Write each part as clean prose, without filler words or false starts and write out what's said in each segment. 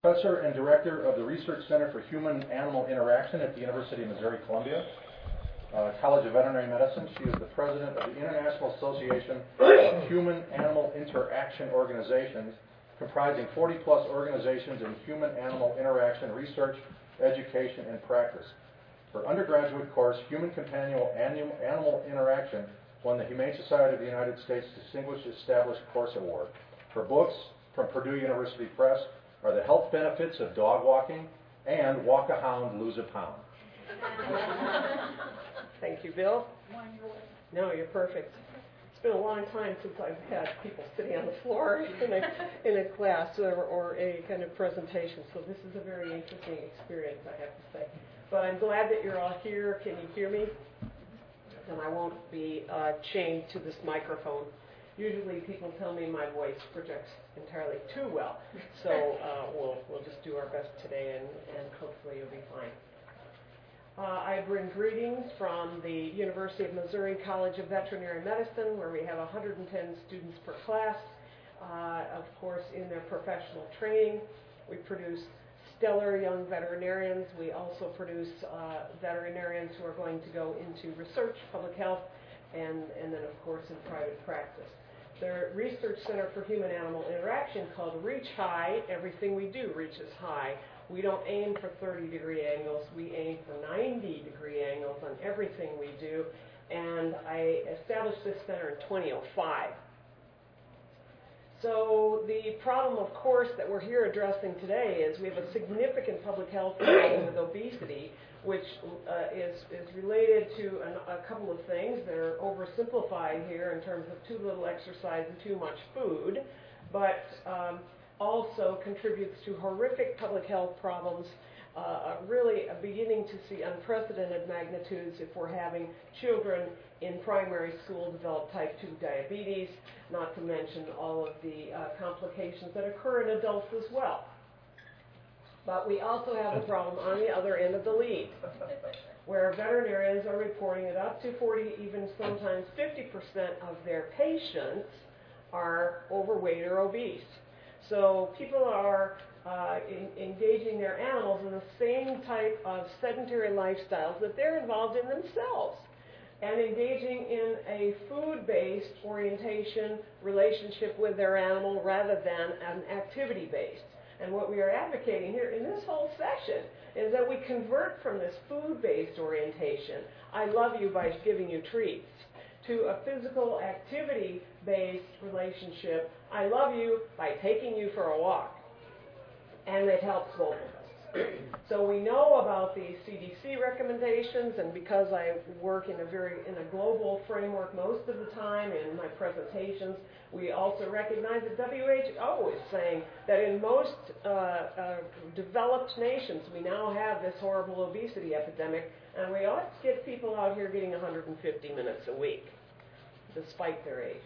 Professor and Director of the Research Center for Human-Animal Interaction at the University of Missouri-Columbia College of Veterinary Medicine. She is the President of the International Association of Human-Animal Interaction Organizations, comprising 40-plus organizations in human-animal interaction research, education, and practice. Her undergraduate course, Human Companion Animal Interaction, won the Humane Society of the United States Distinguished Established Course Award. Her books from Purdue University Press are The Health Benefits of Dog Walking and Walk a Hound, Lose a Pound. Thank you, Bill. No, you're perfect. It's been a long time since I've had people sitting on the floor in a class or a kind of presentation, so this is a very interesting experience, I have to say. But I'm glad that you're all here. Can you hear me? And I won't be chained to this microphone. Usually people tell me my voice projects entirely too well, so we'll just do our best today, and hopefully you'll be fine. I bring greetings from the University of Missouri College of Veterinary Medicine, where we have 110 students per class, of course, in their professional training. We produce stellar young veterinarians. We also produce veterinarians who are going to go into research, public health, and then, of course, in private practice. The Research Center for Human-Animal Interaction, called Reach High, everything we do reaches high. We don't aim for 30-degree angles. We aim for 90-degree angles on everything we do. And I established this center in 2005. So the problem, of course, that we're here addressing today is we have a significant public health problem with obesity, which is related to a couple of things. They're oversimplified here in terms of too little exercise and too much food, but also contributes to horrific public health problems, really beginning to see unprecedented magnitudes if we're having children in primary school develop type 2 diabetes, not to mention all of the complications that occur in adults as well. But we also have a problem on the other end of the lead, where veterinarians are reporting that up to 40, even sometimes 50% of their patients are overweight or obese. So people are engaging their animals in the same type of sedentary lifestyles that they're involved in themselves, and engaging in a food-based orientation relationship with their animal rather than an activity-based. And what we are advocating here in this whole session is that we convert from this food-based orientation, I love you by giving you treats, to a physical activity-based relationship, I love you by taking you for a walk. And it helps both of us. So we know about these CDC recommendations, and because I work in a global framework most of the time in my presentations, we also recognize that WHO is saying that in most developed nations we now have this horrible obesity epidemic, and we ought to get people out here getting 150 minutes a week, despite their age.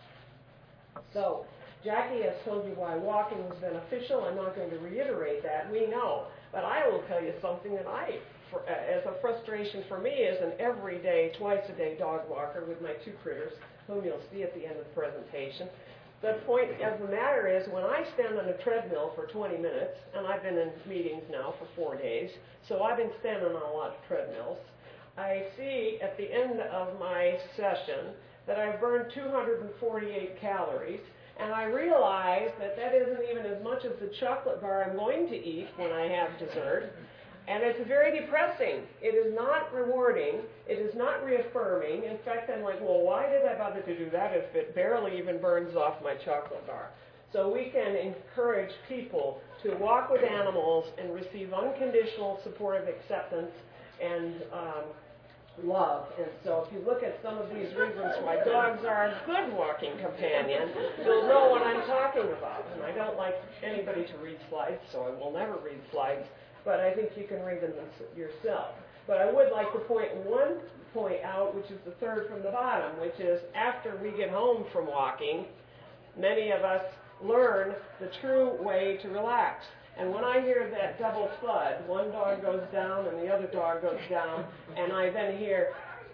So Jackie has told you why walking was beneficial. I'm not going to reiterate that. We know. But I will tell you something that as a frustration for me as an everyday, twice-a-day dog walker with my two critters, whom you'll see at the end of the presentation. The point of the matter is, when I stand on a treadmill for 20 minutes, and I've been in meetings now for 4 days, so I've been standing on a lot of treadmills, I see at the end of my session that I've burned 248 calories, and I realize that that isn't even as much as the chocolate bar I'm going to eat when I have dessert. And it's very depressing. It is not rewarding. It is not reaffirming. In fact, I'm like, well, why did I bother to do that if it barely even burns off my chocolate bar? So we can encourage people to walk with animals and receive unconditional supportive acceptance and love. And so if you look at some of these reasons why dogs are a good walking companion, you'll know what I'm talking about. And I don't like anybody to read slides, so I will never read slides, but I think you can read them yourself. But I would like to point one point out, which is the third from the bottom, which is after we get home from walking, many of us learn the true way to relax. And when I hear that double thud, one dog goes down and the other dog goes down, and I then hear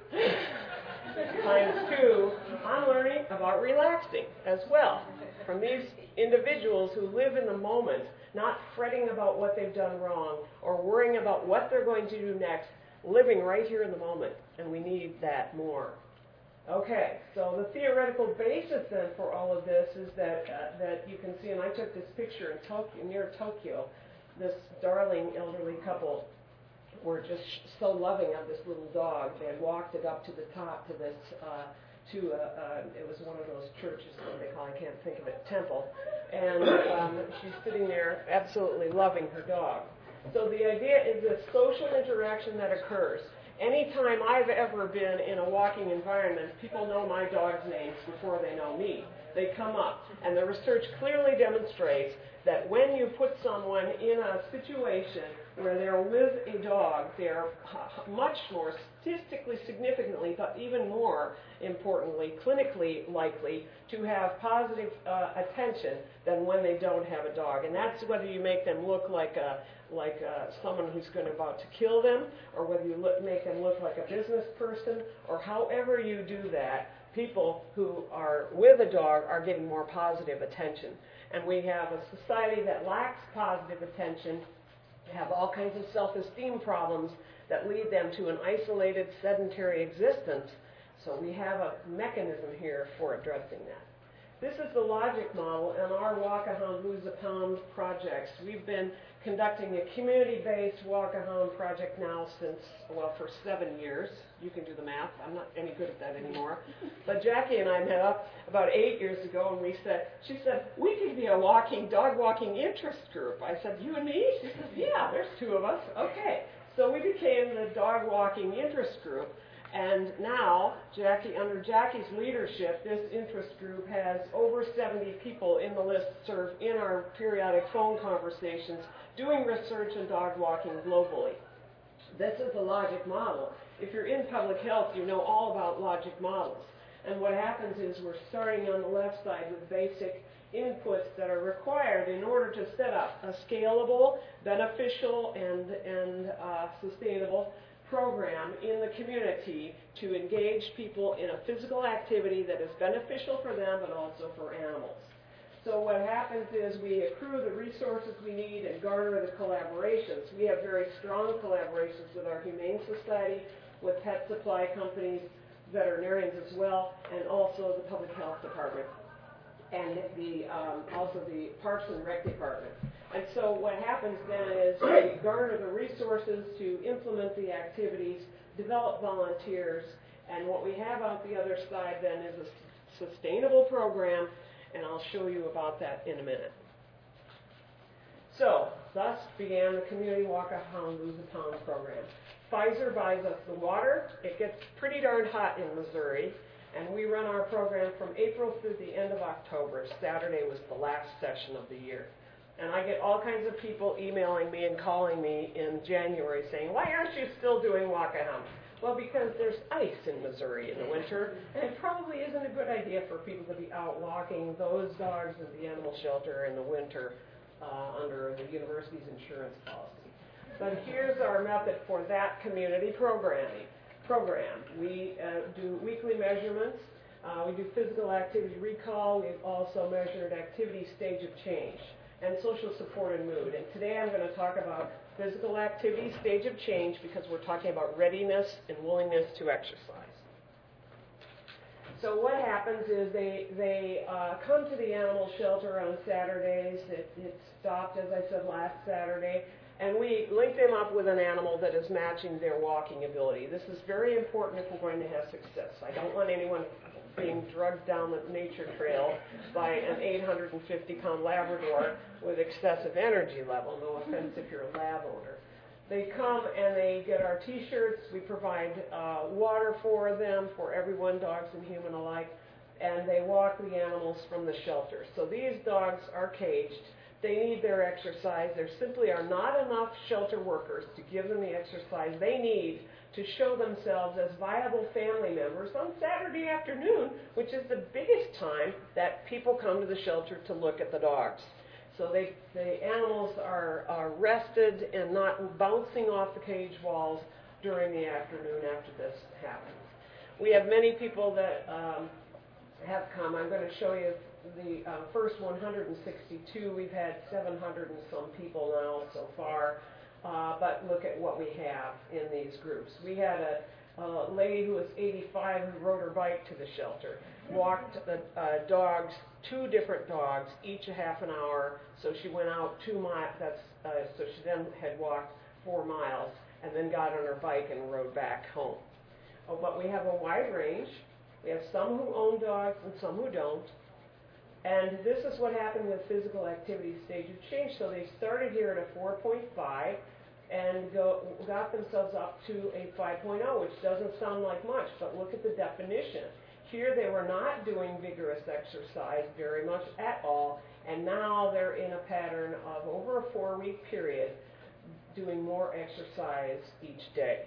×2, I'm learning about relaxing as well from these individuals who live in the moment not fretting about what they've done wrong or worrying about what they're going to do next, living right here in the moment, and we need that more. Okay, so the theoretical basis then for all of this is that you can see, and I took this picture in Tokyo, near Tokyo. This darling elderly couple were just so loving of this little dog. They had walked it up to the top to this, it was one of those churches, what they call, I can't think of it, temple. And she's sitting there absolutely loving her dog. So the idea is this social interaction that occurs. Anytime I've ever been in a walking environment, people know my dog's names before they know me. They come up. And the research clearly demonstrates that when you put someone in a situation where they're with a dog, they're much more statistically significantly, but even more importantly, clinically likely to have positive attention than when they don't have a dog. And that's whether you make them look like someone who's about to kill them, or whether you make them look like a business person, or however you do that, people who are with a dog are getting more positive attention. And we have a society that lacks positive attention, have all kinds of self-esteem problems that lead them to an isolated, sedentary existence. So we have a mechanism here for addressing that. This is the logic model in our Walk a Hound, Lose a Pound projects. We've been conducting a community-based Walk a Hound project now for 7 years. You can do the math. I'm not any good at that anymore. But Jackie and I met up about 8 years ago, and she said, we could be a dog walking interest group. I said, you and me? She said, yeah, there's 2 of us. Okay. So we became the dog walking interest group. And now, under Jackie's leadership, this interest group has over 70 people in the listserv in our periodic phone conversations doing research on dog walking globally. This is the logic model. If you're in public health, you know all about logic models. And what happens is we're starting on the left side with basic inputs that are required in order to set up a scalable, beneficial, and sustainable program in the community to engage people in a physical activity that is beneficial for them but also for animals. So what happens is we accrue the resources we need and garner the collaborations. We have very strong collaborations with our Humane Society, with pet supply companies, veterinarians as well, and also the Public Health Department, and also the Parks and Rec Department. And so what happens then is we garner the resources to implement the activities, develop volunteers, and what we have out the other side then is a sustainable program, and I'll show you about that in a minute. So, thus began the Community Walk a Hound, Lose a Pound program. Pfizer buys us the water. It gets pretty darn hot in Missouri, and we run our program from April through the end of October. Saturday was the last session of the year. And I get all kinds of people emailing me and calling me in January saying, why aren't you still doing Walk a Hound? Well, because there's ice in Missouri in the winter, and it probably isn't a good idea for people to be out walking those dogs at the animal shelter in the winter under the university's insurance policy. But here's our method for that community program. We do weekly measurements. We do physical activity recall. We've also measured activity stage of change and social support and mood. And today I'm going to talk about physical activity stage of change because we're talking about readiness and willingness to exercise. So what happens is they come to the animal shelter on Saturdays. It stopped, as I said, last Saturday. And we link them up with an animal that is matching their walking ability. This is very important if we're going to have success. I don't want anyone being drugged down the nature trail by an 850-pound Labrador with excessive energy level. No offense if you're a lab owner. They come and they get our T-shirts. We provide water for them, for everyone, dogs and human alike, and they walk the animals from the shelter. So these dogs are caged. They need their exercise. There simply are not enough shelter workers to give them the exercise they need to show themselves as viable family members on Saturday afternoon, which is the biggest time that people come to the shelter to look at the dogs. So the animals are rested and not bouncing off the cage walls during the afternoon after this happens. We have many people that have come. I'm going to show you the first 162. We've had 700 and some people now so far. But look at what we have in these groups. We had a lady who was 85 who rode her bike to the shelter, walked the dogs, 2 different dogs, each a half an hour. So she went out 2 miles. So she then had walked 4 miles and then got on her bike and rode back home. Oh, but we have a wide range. We have some who own dogs and some who don't. And this is what happened with physical activity stage of change. So they started here at a 4.5 and got themselves up to a 5.0, which doesn't sound like much, but look at the definition. Here they were not doing vigorous exercise very much at all, and now they're in a pattern of over a 4-week period doing more exercise each day.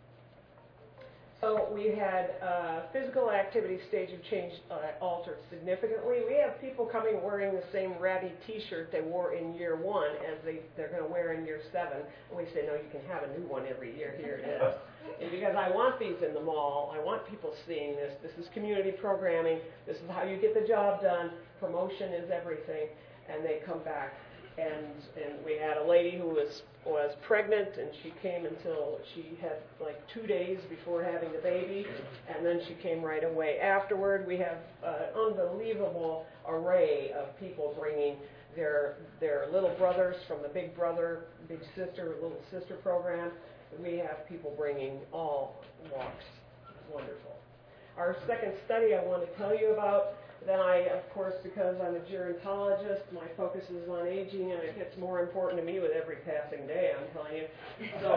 So we had physical activity stage of change altered significantly. We have people coming wearing the same ratty T-shirt they wore in year 1 as they're going to wear in year 7. And we say, no, you can have a new one every year. Here it is. And because I want these in the mall, I want people seeing this. This is community programming. This is how you get the job done. Promotion is everything. And they come back. And we had a lady who was pregnant, and she came until she had like 2 days before having the baby, and then she came right away afterward. We have an unbelievable array of people bringing their little brothers from the Big Brother, Big Sister, Little Sister program. We have people bringing all walks. It's wonderful. Our second study I want to tell you about. Then I, of course, because I'm a gerontologist, my focus is on aging, and it gets more important to me with every passing day, I'm telling you. So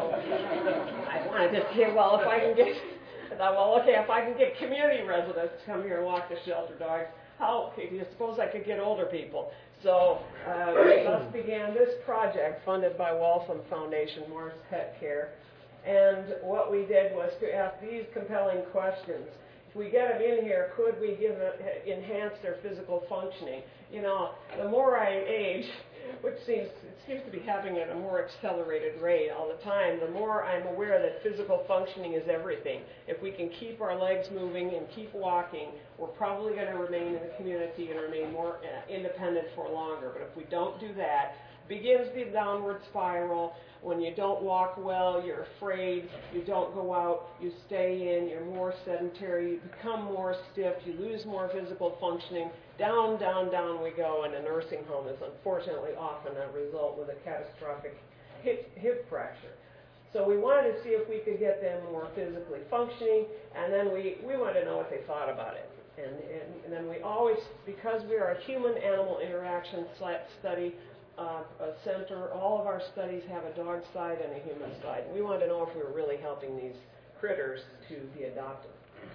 I wanted to say, well, if I can get, I thought, well, okay, if I can get community residents to come here and walk the shelter dogs, how do you suppose I could get older people? So we thus began this project funded by Waltham Foundation, Morris Pet Care. And what we did was to ask these compelling questions. If we get them in here, could we enhance their physical functioning? You know, the more I age, which seems to be happening at a more accelerated rate all the time, the more I'm aware that physical functioning is everything. If we can keep our legs moving and keep walking, we're probably going to remain in the community and remain more independent for longer. But if we don't do that, begins the downward spiral. When you don't walk well, you're afraid, you don't go out, you stay in, you're more sedentary, you become more stiff, you lose more physical functioning. Down, down, down we go, and a nursing home is unfortunately often a result with a catastrophic hip fracture. So we wanted to see if we could get them more physically functioning, and then we wanted to know what they thought about it. And then we always, because we are a human-animal interaction study, a center, all of our studies have a dog side and a human side. We wanted to know if we were really helping these critters to be adopted.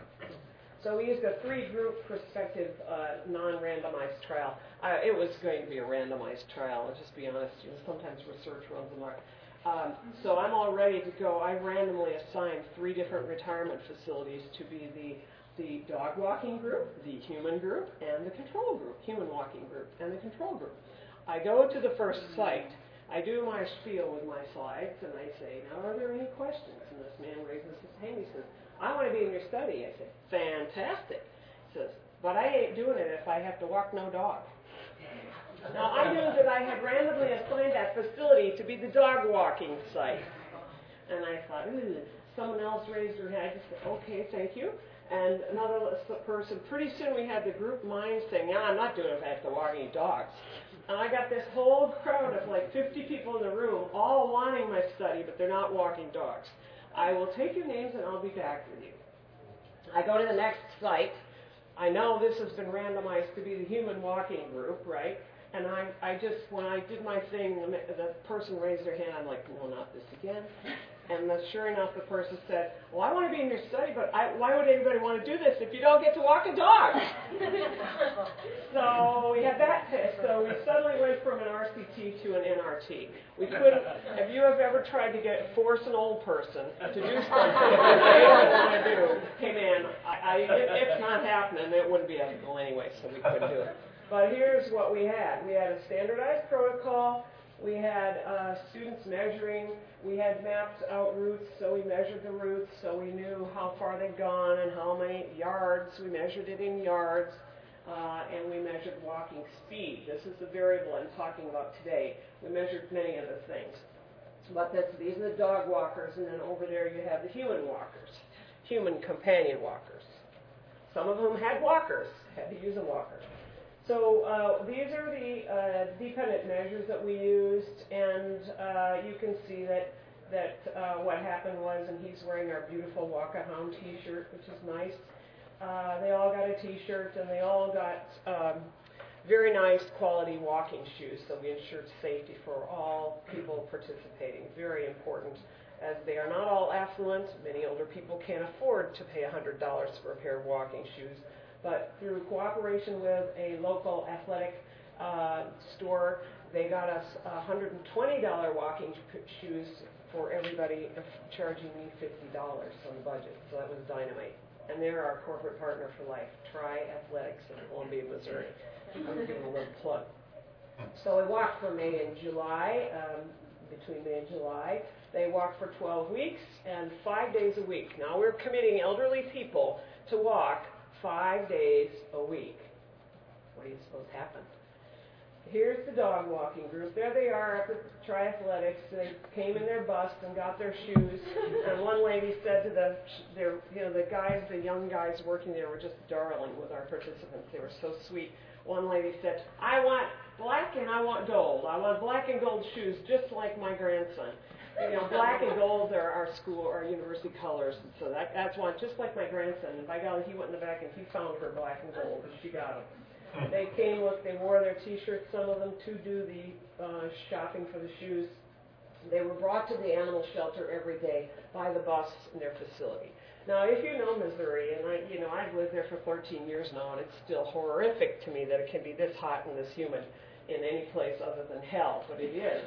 So we used a 3-group prospective non-randomized trial. It was going to be a randomized trial, I'll just be honest. You know, sometimes research runs amok. So I'm all ready to go. I randomly assigned 3 different retirement facilities to be the dog walking group, the human group, and the control group, human walking group, and the control group. I go to the first site, I do my spiel with my slides, and I say, now are there any questions? And this man raises his hand, he says, I want to be in your study. I said, fantastic. He says, but I ain't doing it if I have to walk no dog. Now I knew that I had randomly assigned that facility to be the dog walking site. And I thought, someone else raised her hand. I just said, okay, thank you. And another person, pretty soon we had the group mind saying, yeah, I'm not doing it if I have to walk any dogs. And I got this whole crowd of like 50 people in the room, all wanting my study, but they're not walking dogs. I will take your names and I'll be back with you. I go to the next site. I know this has been randomized to be the human walking group, right? And I just, when I did my thing, the person raised their hand. I'm like, no, not this again. And sure enough, the person said, well, I want to be in your study, but why would anybody want to do this if you don't get to walk a dog? So we had that test. So we suddenly went from an RCT to an NRT. We couldn't, if you have ever tried to force an old person to do something they don't want to do, hey man, it's not happening. It wouldn't be ethical anyway, so we couldn't do it. But here's what we had. We had a standardized protocol. We had students measuring. We had mapped out routes, so we measured the routes, so we knew how far they'd gone and how many yards. We measured it in yards. and we measured walking speed. This is the variable I'm talking about today. We measured many other things. But these are the dog walkers, and then over there you have the human walkers, human companion walkers. Some of them had walkers, had to use a walker. So these are the dependent measures that we used, and you can see that what happened was, and he's wearing our beautiful Walk-A-Hound t-shirt, which is nice. They all got a t-shirt, and they all got very nice quality walking shoes, so we ensured safety for all people participating. Very important, as they are not all affluent. Many older people can't afford to pay $100 for a pair of walking shoes, but through cooperation with a local athletic store, they got us $120 walking shoes for everybody, charging me $50 on the budget, so that was dynamite. And they're our corporate partner for life, Tri-Athletics in Columbia, Missouri. I'm going to give them a little plug. So we walked for May and July, between May and July. They walked for 12 weeks and 5 days a week. Now we're committing elderly people to walk 5 days a week. What do you suppose happened? Here's the dog walking group. There they are up at Tri-Athletics. They came in their bus and got their shoes. And one lady said to the young guys working there were just darling with our participants. They were so sweet. One lady said, "I want black and I want gold. I want black and gold shoes just like my grandson." You know, black and gold are our university colors. And so that's one just like my grandson. And by golly, he went in the back and he found her black and gold, and she got them. They came with, they wore their t-shirts, some of them, to do the shopping for the shoes. They were brought to the animal shelter every day by the bus in their facility. Now, if you know Missouri, and I've lived there for 13 years now, and it's still horrific to me that it can be this hot and this humid in any place other than hell, but it is.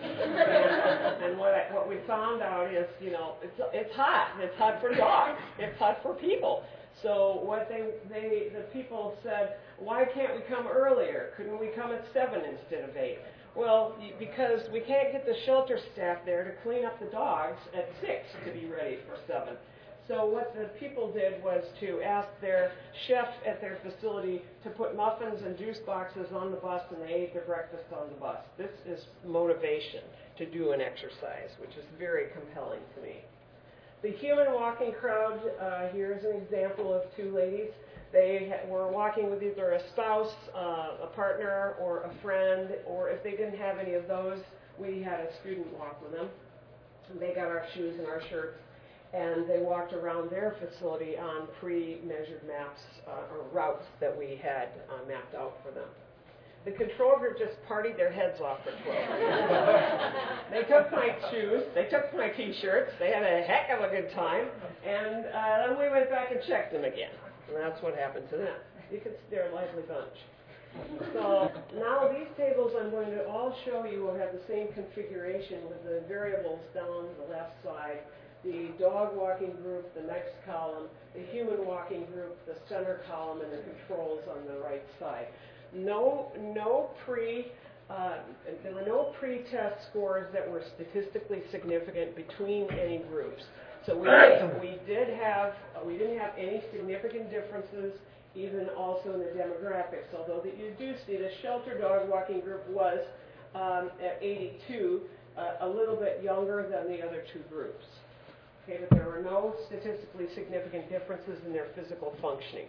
And what we found out is, it's hot. It's hot for dogs. It's hot for people. So what the people said, why can't we come earlier? Couldn't we come at 7 instead of 8? Well, because we can't get the shelter staff there to clean up the dogs at 6 to be ready for 7. So what the people did was to ask their chef at their facility to put muffins and juice boxes on the bus, and they ate their breakfast on the bus. This is motivation to do an exercise, which is very compelling to me. The human walking crowd, here's an example of two ladies. They were walking with either a spouse, a partner, or a friend, or if they didn't have any of those, we had a student walk with them. They got our shoes and our shirts, and they walked around their facility on pre-measured maps or routes that we had mapped out for them. The control group just partied their heads off for 12 weeks. They took my shoes, they took my t-shirts, they had a heck of a good time, and then we went back and checked them again. And that's what happened to them. You can see they're a lively bunch. So now these tables I'm going to all show you will have the same configuration with the variables down the left side. The dog walking group, the next column, the human walking group, the center column, and the controls on the right side. There were no pre-test scores that were statistically significant between any groups. So we didn't have any significant differences, even also in the demographics. Although that you do see the shelter dog walking group was at 82, a little bit younger than the other two groups. Okay, but there were no statistically significant differences in their physical functioning.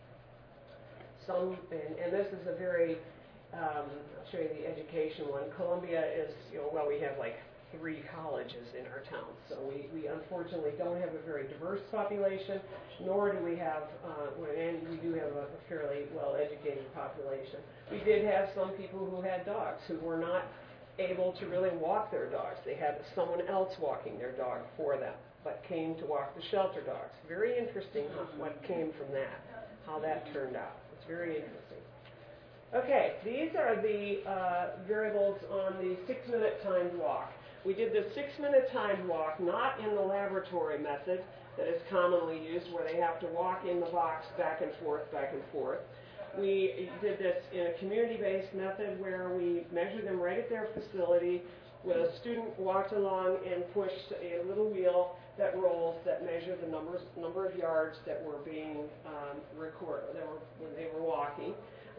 And this is a very, I'll show you the education one. Columbia is, we have like 3 colleges in our town. So we unfortunately don't have a very diverse population, nor do we have, and we do have a fairly well-educated population. We did have some people who had dogs who were not able to really walk their dogs. They had someone else walking their dog for them, but came to walk the shelter dogs. Very interesting what came from that, how that turned out. It's very interesting. Okay, these are the variables on the 6-minute timed walk. We did the 6-minute timed walk, not in the laboratory method that is commonly used, where they have to walk in the box back and forth, back and forth. We did this in a community-based method where we measured them right at their facility, where a student walked along and pushed a little wheel that rolls that measured the number of yards that were being recorded when they were walking.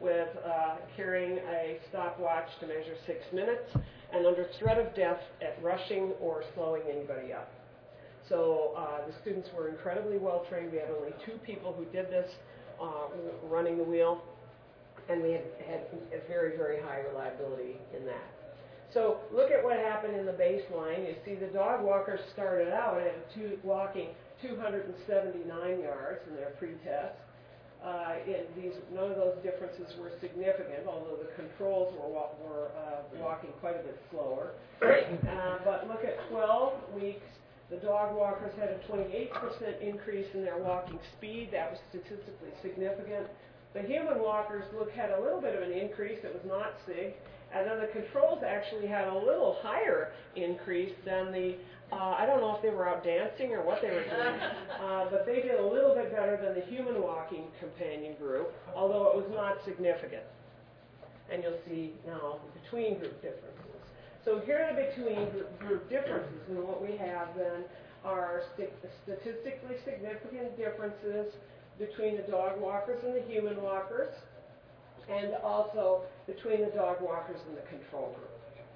with carrying a stopwatch to measure 6 minutes, and under threat of death at rushing or slowing anybody up. So the students were incredibly well trained. We had only 2 people who did this running the wheel, and we had a very, very high reliability in that. So look at what happened in the baseline. You see the dog walkers started out at walking 279 yards in their pre-test. None of those differences were significant, although the controls were walking quite a bit slower. But look at 12 weeks. The dog walkers had a 28% increase in their walking speed. That was statistically significant. The human walkers had a little bit of an increase. It was not sig. And then the controls actually had a little higher increase than the, I don't know if they were out dancing or what they were doing, but they did a little bit better than the human walking companion group, although it was not significant. And you'll see now the between group differences. So here are the between group differences, and what we have then are statistically significant differences between the dog walkers and the human walkers, and also between the dog walkers and the control group.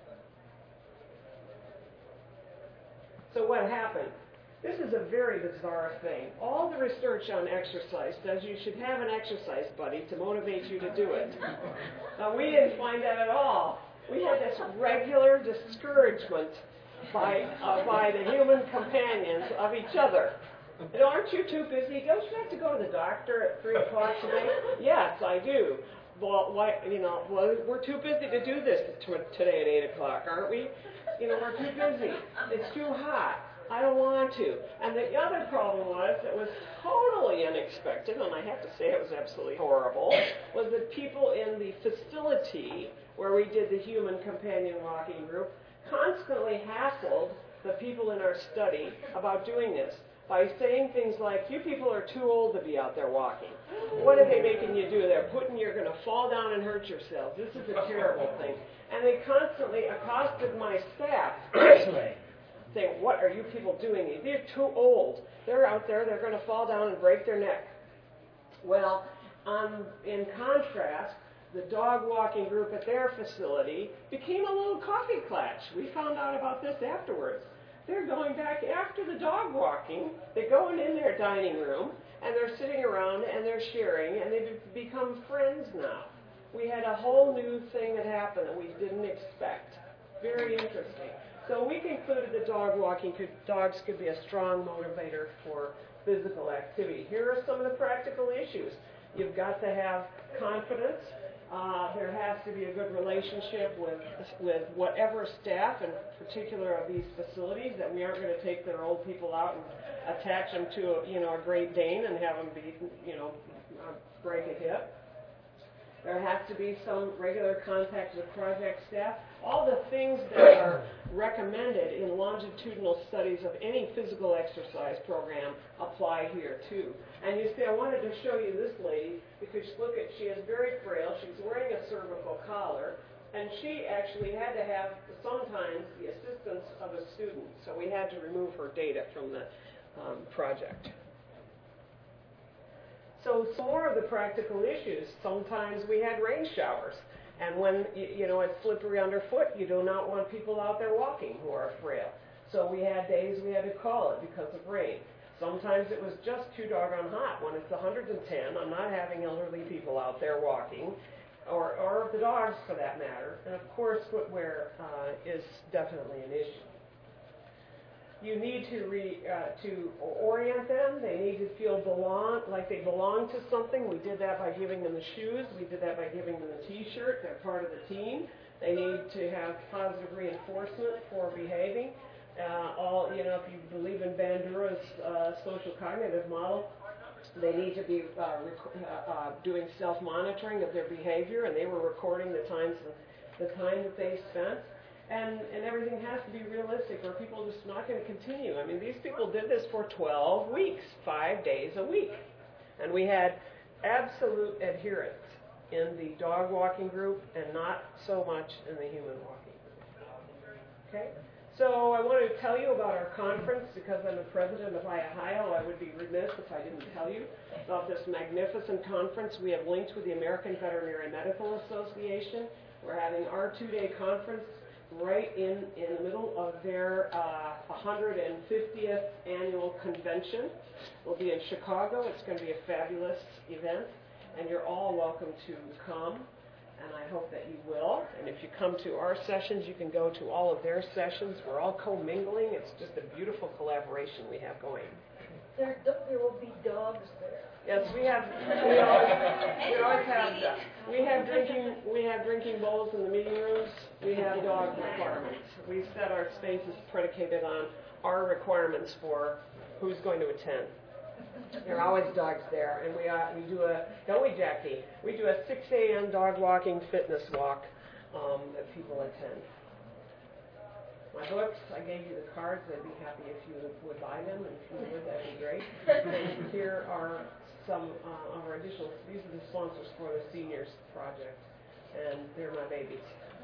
So what happened? This is a very bizarre thing. All the research on exercise says you should have an exercise buddy to motivate you to do it. Now, we didn't find that at all. We had this regular discouragement by the human companions of each other. And aren't you too busy? Don't you have to go to the doctor at 3 o'clock today? Yes, I do. Well, we're too busy to do this today at 8 o'clock, aren't we? We're too busy. It's too hot. I don't want to. And the other problem was, it was totally unexpected, and I have to say it was absolutely horrible, was that people in the facility where we did the human companion walking group constantly hassled the people in our study about doing this by saying things like, you people are too old to be out there walking. What are they making you do? They're you're going to fall down and hurt yourselves. This is a terrible thing. And they constantly accosted my staff saying, what are you people doing? They're too old. They're out there, they're going to fall down and break their neck. Well, in contrast, the dog walking group at their facility became a little coffee klatch. We found out about this afterwards. They're going back after the dog walking. They're going in their dining room, and they're sitting around, and they're sharing, and they've become friends now. We had a whole new thing that happened that we didn't expect. Very interesting. So we concluded that dogs could be a strong motivator for physical activity. Here are some of the practical issues. You've got to have confidence. There has to be a good relationship with whatever staff, in particular of these facilities, that we aren't going to take their old people out and attach them to a Great Dane and have them break a hip. There has to be some regular contact with project staff. All the things that are recommended in longitudinal studies of any physical exercise program apply here too. And you see, I wanted to show you this lady because she is very frail. She's wearing a cervical collar, and she actually had to have sometimes the assistance of a student. So we had to remove her data from the project. So some more of the practical issues. Sometimes we had rain showers. And when, it's slippery underfoot, you do not want people out there walking who are frail. So we had days we had to call it because of rain. Sometimes it was just too doggone hot. When it's 110, I'm not having elderly people out there walking, or the dogs for that matter. And of course, footwear is definitely an issue. You need to orient them. They need to feel like they belong to something. We did that by giving them the shoes. We did that by giving them the T-shirt. They're part of the team. They need to have positive reinforcement for behaving. If you believe in Bandura's social cognitive model, they need to be doing self-monitoring of their behavior, and they were recording the time that they spent. And everything has to be realistic, or people are just not going to continue. I mean, these people did this for 12 weeks, 5 days a week. And we had absolute adherence in the dog walking group and not so much in the human walking group. Okay? So I wanted to tell you about our conference because I'm the president of IAHIO. I would be remiss if I didn't tell you about this magnificent conference. We have linked with the American Veterinary Medical Association. We're having our 2-day conference right in the middle of their 150th annual convention. We'll be in Chicago. It's going to be a fabulous event, and you're all welcome to come. And I hope that you will. And if you come to our sessions, you can go to all of their sessions. We're all commingling. It's just a beautiful collaboration we have going. There will be dogs there. Yes, we always have. We have drinking bowls in the meeting rooms. We have dog requirements. We set our spaces predicated on our requirements for who's going to attend. There are always dogs there, and we do don't we, Jackie? We do a 6 a.m. dog walking fitness walk that people attend. My books, I gave you the cards. I'd be happy if you would buy them, and if you would, that'd be great. And here are some of our additional. These are the sponsors for the seniors project, and they're my babies.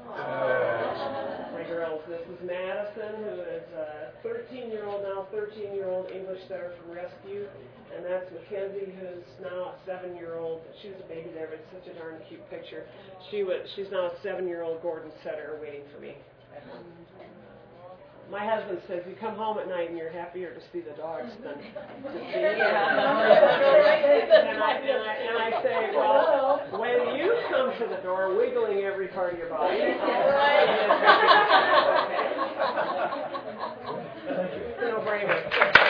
My girls. This is Madison, who is a 13-year-old English setter from Rescue. And that's Mackenzie, who's now a 7-year-old. She was a baby there, but it's such a darn cute picture. She's now a 7-year-old Gordon setter waiting for me at home. My husband says you come home at night and you're happier to see the dogs than to see me. And I say, well, when you come to the door wiggling every part of your body, no brainer.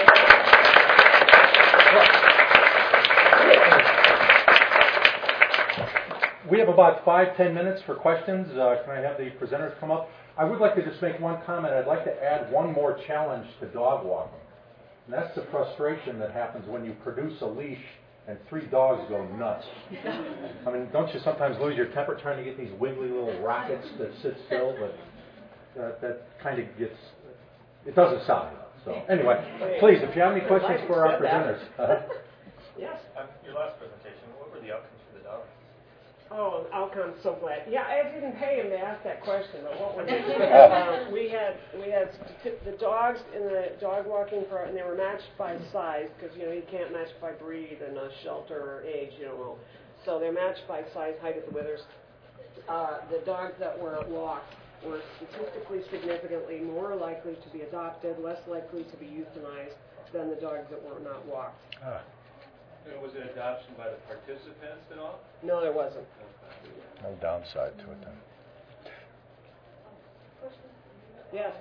We have about 5-10 minutes for questions. Can I have the presenters come up? I would like to just make one comment. I'd like to add one more challenge to dog walking. And that's the frustration that happens when you produce a leash and 3 dogs go nuts. I mean, don't you sometimes lose your temper trying to get these wiggly little rockets that sit still? But that kind of gets, it doesn't sound. So anyway, please, if you have any questions for our presenters. Yes. Your last presentation, what were the outcomes for the dogs? Oh, outcomes, so glad. Yeah, I didn't pay him to ask that question, but what we did, we had the dogs in the dog walking part, and they were matched by size, because, you know, you can't match by breed and shelter or age, you know. So they're matched by size, height of the withers. The dogs that were walked were statistically significantly more likely to be adopted, less likely to be euthanized than the dogs that were not walked. Was it adoption by the participants at all? No, there wasn't. No downside to it then. Yes.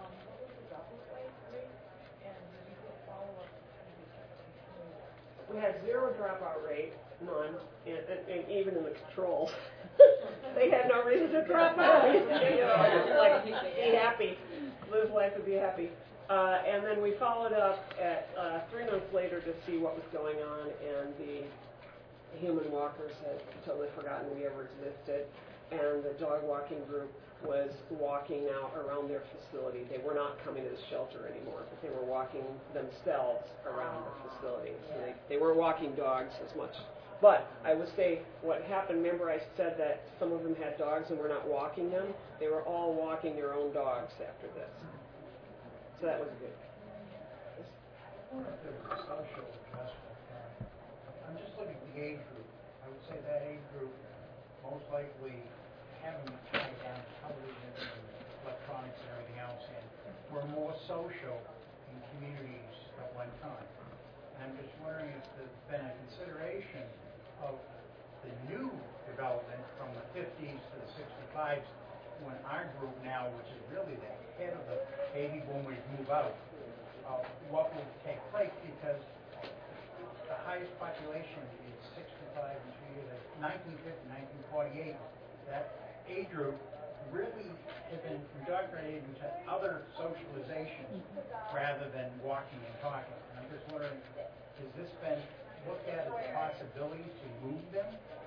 We had 0 dropout rate, none, and even in the controls. They had no reason to drop out. You know, like, be happy. Live life and be happy. And then we followed up at 3 months later to see what was going on, and the human walkers had totally forgotten we ever existed, and the dog walking group was walking now around their facility. They were not coming to the shelter anymore, but they were walking themselves around the facility. So they weren't walking dogs as much. But I would say what happened, remember I said that some of them had dogs and were not walking them? They were all walking their own dogs after this. So that was good. I wonder if there was a social adjustment. I'm just looking at the age group. I would say that age group most likely having tied down to television and electronics and everything else, and were more social in communities at one time. And I'm just wondering if there's been a consideration of the new development from the 50s to the 65s, when our group now, which is really the head of the baby boomers, move out, what will take place, because the highest population is 65 and 2 years, 1950, 1948. That age group really has been indoctrinated into other socializations rather than walking and talking. And I'm just wondering, has this been looked at as a possibility to move them?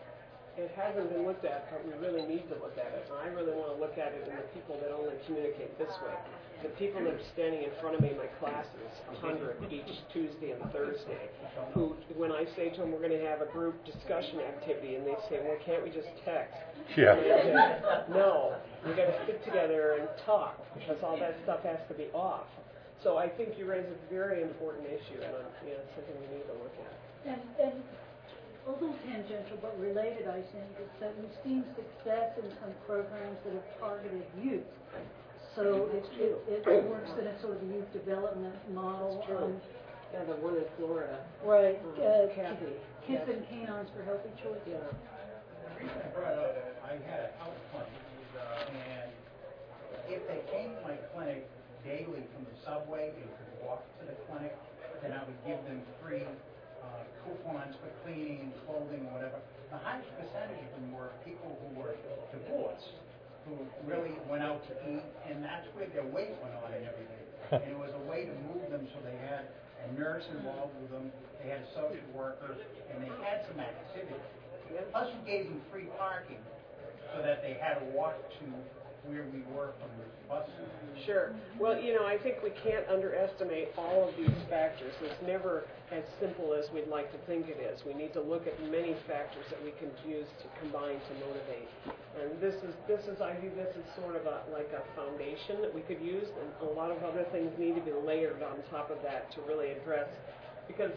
It hasn't been looked at, but we really need to look at it. And I really want to look at it in the people that only communicate this way. The people that are standing in front of me in my classes, 100 each Tuesday and Thursday, who, when I say to them, we're going to have a group discussion activity, and they say, well, can't we just text? Yeah. And I say, no, we got to sit together and talk, because all that stuff has to be off. So I think you raise a very important issue, and it's something we need to look at. And a little tangential but related, I think, is that we've seen success in some programs that have targeted youth. So it works in a sort of youth development model. It's true. Yeah, the one in Florida. Right. Kathy. Kids Yes. and Canines for Healthy Choices. Yeah. The reason I brought it up, I had a health clinic, and if they came to my clinic daily from the subway, they could walk to the clinic, then I would give them free coupons for cleaning, clothing, whatever. The highest percentage of them were people who were divorced, who really went out to eat, and that's where their weight went on and everything. And it was a way to move them, so they had a nurse involved with them, they had a social worker, and they had some activity. Plus, we gave them free parking so that they had to walk to where we were from the bus. Sure. Well, I think we can't underestimate all of these factors. It's never as simple as we'd like to think it is. We need to look at many factors that we can use to combine to motivate. And this is I view this as sort of like a foundation that we could use, and a lot of other things need to be layered on top of that to really address, because,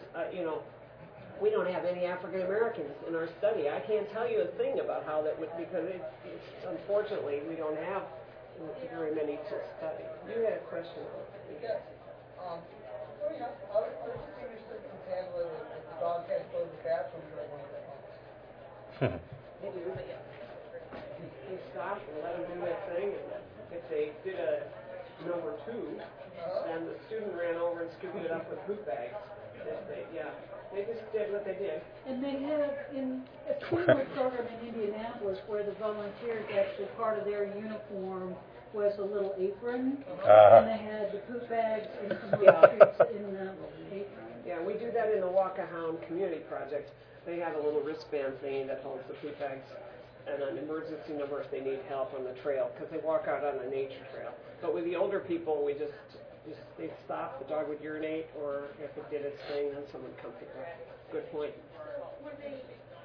we don't have any African Americans in our study. I can't tell you a thing about how that would, because it's unfortunately we don't have very many to study. You had a question. Yes. I was just interested in handling if the dog can't go to the bathroom during one of the They do, but you stop and let them do their thing. And if they did a number 2, then the student ran over and scooped it up with poop bags. They just did what they did. And they have in a similar program in Indianapolis where the volunteers actually part of their uniform was a little apron, and they had the poop bags and some treats in the apron. Yeah, we do that in the Walk a Hound Community Project. They have a little wristband thingy that holds the poop bags and an emergency number if they need help on the trail, because they walk out on a nature trail. But with the older people, we just they stop, the dog would urinate, or if it did its thing, then someone would come pick it up. Good point. Were they,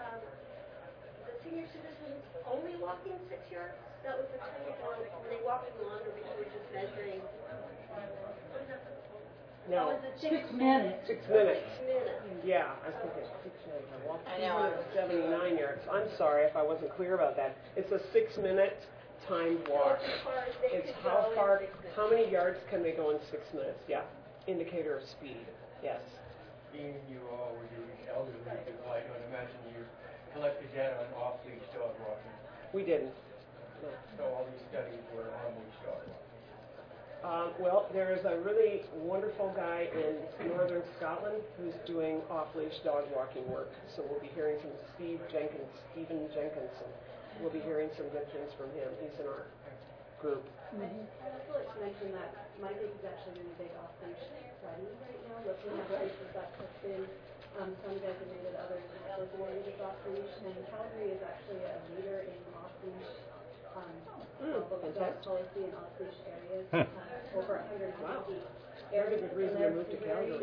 the senior citizens only walking 6 yards? That was the time ago, were they walking longer because they were just measuring? No. Was it 6 minutes. 6 minutes. 6 minutes. Yeah, I was thinking 6 minutes. I walked 79 yards. I'm sorry if I wasn't clear about that. It's a 6-minute timed walk. As far as they It's could how go far, in 6 minutes. how many yards can they go in 6 minutes? Yeah, indicator of speed. Yes. Being you all were doing elderly people, I don't imagine you collected data on off-leash dog walking. We didn't. No. So all these studies were on-leash dog walking. Well, there is a really wonderful guy in northern Scotland who's doing off-leash dog walking work. So we'll be hearing from Stephen Jenkinson. We'll be hearing some good things from him. He's in our group. I'd also like to mention that my group is actually doing a big off-leash study right now, looking at places that have been some designated, others designated as off-leash, and Calgary is actually a leader in off-leash both dog policy and off-leash areas. Over 150 Very good reason to move to Calgary.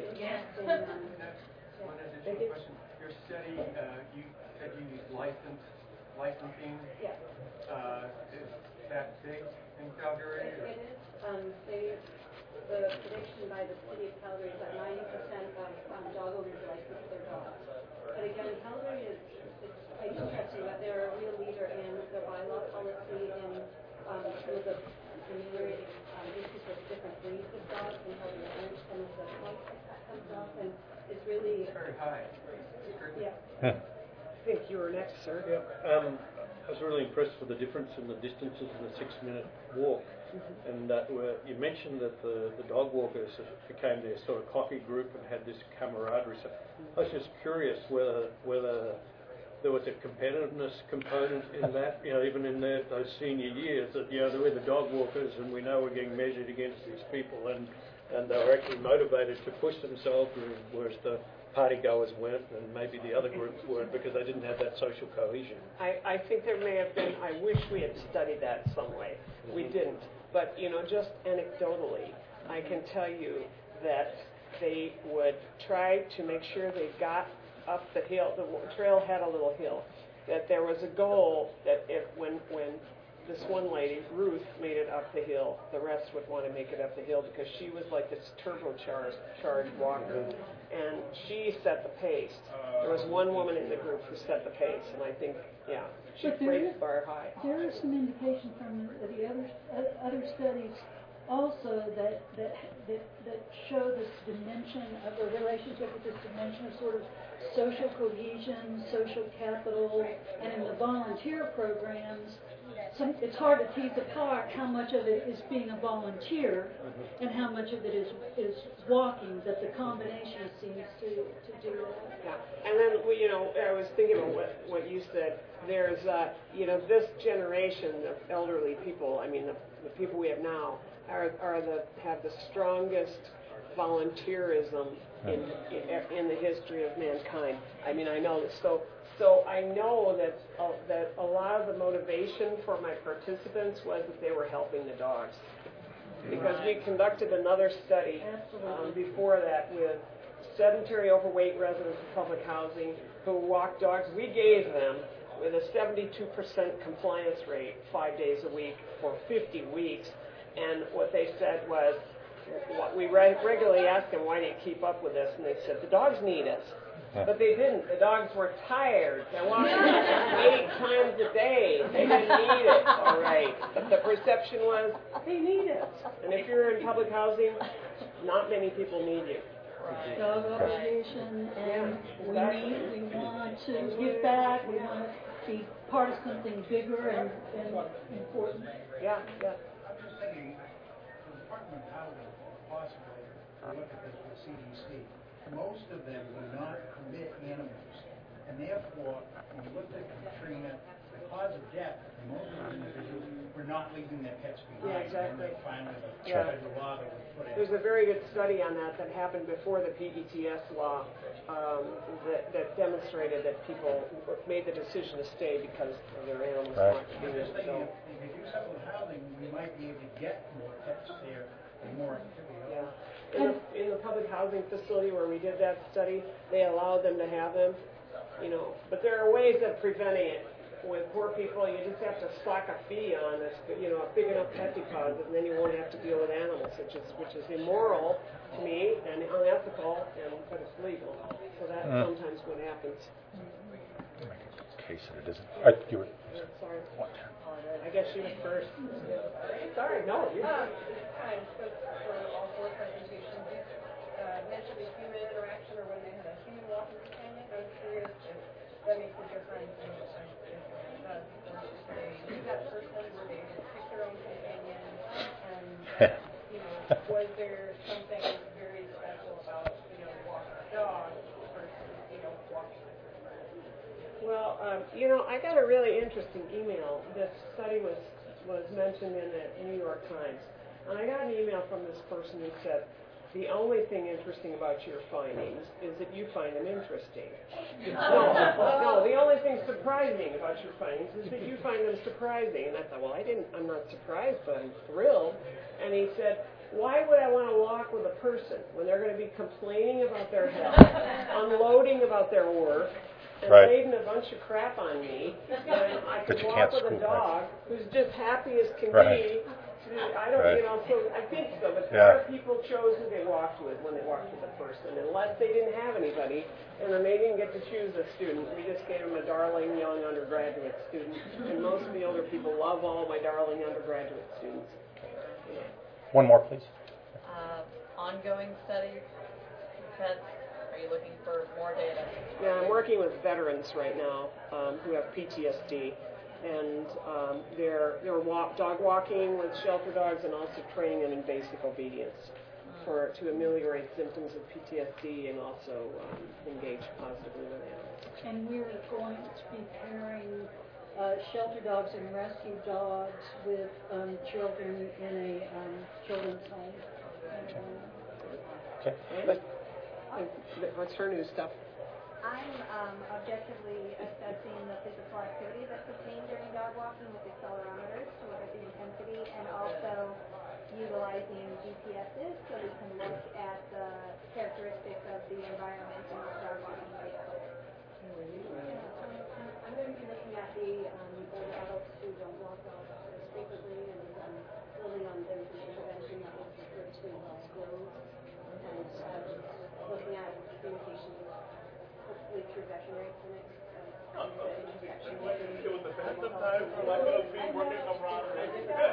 One additional question. Your study, you said you used licensing. Yes. Is that big in Calgary? It is. The prediction by the city of Calgary is that 90% of dog owners license their dogs. But again, Calgary is quite interesting that they're a real leader in the bylaw policy and some of the enumerating issues with different breeds of dogs and how they manage some of the conflict that comes up. And it's really, Very high. yeah. I think you were next, sir. Yeah, I was really impressed with the difference in the distances in the 6-minute walk. And you mentioned that the dog walkers became their sort of coffee group and had this camaraderie. So I was just curious whether there was a competitiveness component in that, even in those senior years, that, we're the dog walkers and we know we're getting measured against these people, and and they were actually motivated to push themselves, whereas the party goers weren't, and maybe the other groups weren't because they didn't have that social cohesion. I think there may have been, I wish we had studied that some way. We didn't. But, you know, just anecdotally, I can tell you that they would try to make sure they got up the hill. The trail had a little hill. That there was a goal that when this one lady, Ruth, made it up the hill, the rest would want to make it up the hill because she was like this turbocharged walker. And she set the pace. There was one woman in the group who set the pace, and I think, yeah, she raised the bar high. There is some indication from the other studies also that show this dimension of the relationship with this dimension of sort of social cohesion, social capital, and in the volunteer programs, it's hard to tease apart how much of it is being a volunteer and how much of it is walking, but the combination seems to do that. Yeah, and then, I was thinking of what you said. There's, this generation of elderly people, I mean, the people we have now, have the strongest volunteerism in the history of mankind. I mean, I know this. So I know that a lot of the motivation for my participants was that they were helping the dogs. Because we conducted another study before that with sedentary overweight residents of public housing who walk dogs. We gave them with a 72% compliance rate 5 days a week for 50 weeks. And what they said was, we regularly asked them, why do you keep up with this? And they said, the dogs need us. But they didn't. The dogs were tired. They walked 8 times a day. They didn't need it. All right. But the perception was, they need it. And if you're in public housing, not many people need you. Dog obligation, and we want to give back. We want to be part of something bigger and important. Yeah. I'm just thinking, the Department of Housing, possibly, look at this with CDC. Most of them do not permit animals, and therefore, when you looked at Katrina, the cause of death, most of the individuals were not leaving their pets behind. Yeah, exactly. And finally, the federal law that was put in. There's a very good study on that happened before the PETS law that demonstrated that people made the decision to stay because of their animals not being able to go. If you do something with housing, we might be able to get more pets there and more activity. Yeah. In the public housing facility where we did that study, they allowed them to have them, but there are ways of preventing it. With poor people, you just have to slack a fee on this, a big enough pet deposit, and then you won't have to deal with animals, which is immoral to me and unethical, but it's legal. So that's sometimes what happens. Make a case that it isn't. You were. Sorry. What? I guess she was first. Sorry, no. Hi, for all 4 presentations, you mentioned the human interaction or when they had a human walking companion. I'm curious if that makes a difference in the sense if they knew that person, were they able to pick their own companion, and was there something very special about walking a dog versus walking a person? Well, I got a really interesting email. This study was mentioned in the New York Times. And I got an email from this person who said, the only thing interesting about your findings is that you find them interesting. No, the only thing surprising about your findings is that you find them surprising. And I thought, well, I'm not surprised, but I'm thrilled. And he said, why would I want to walk with a person when they're going to be complaining about their health, unloading about their work, and saving a bunch of crap on me, when I could walk with a dog who's just happy as can be. I don't, so I think so, but other people chose who they walked with when they walked with a person, unless they didn't have anybody, and then they didn't get to choose a student. We just gave them a darling young undergraduate student, and most of the older people love all my darling undergraduate students. Yeah. One more, please. Ongoing study, pets. Are you looking for more data? Yeah, I'm working with veterans right now who have PTSD. And they're dog walking with shelter dogs and also training them in basic obedience to ameliorate symptoms of PTSD and also engage positively with animals. And we're going to be pairing shelter dogs and rescue dogs with children in a children's home. Okay. What's her new stuff? I'm objectively assessing the physical activity that's obtained during dog walking with accelerometers to look at the intensity, and also utilizing GPSs so we can look at the characteristics of the environment in which dog walking takes place. I'm going to be looking at the older adults who don't walk dogs as frequently, and really on their intervention that was referred to as growth, and looking at communication hopefully through veterinary clinics, the intersection with It was the best of times for like a big working camaraderie.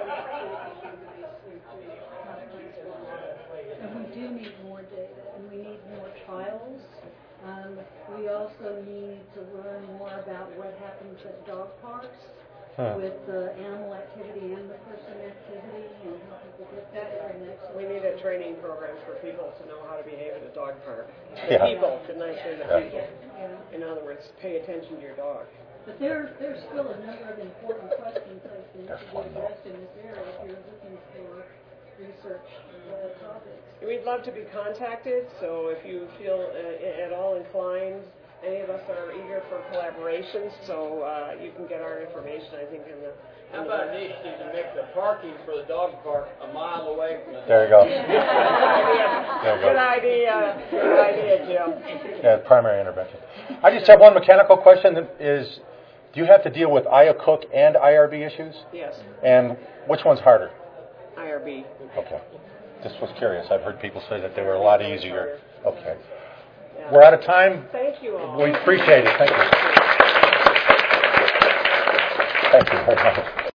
And we do need more data, and we need more trials. We also need to learn more about what happens at dog parks with the animal activity and the person activity, and how people get better and exercise. We need a training program for people to know how to behave at a dog park. Yeah. The people, didn't I say the Yeah. people? In other words, pay attention to your dog. But there's still a number of important questions I think to be addressed in this area if you're looking for research topics. We'd love to be contacted, so if you feel at all inclined, any of us are eager for collaboration, so you can get our information, I think, in the... How about this, you can make the parking for the dog park a mile away from the... There you go. Good idea. Good idea, Jim. Yeah, primary intervention. I just have one mechanical question that is, do you have to deal with IACUC and IRB issues? Yes, And which one's harder? IRB. Okay. Just was curious. I've heard people say that they were a lot easier. Okay. Yeah. We're out of time. Thank you all. We appreciate it. Thank you. Thank you very much.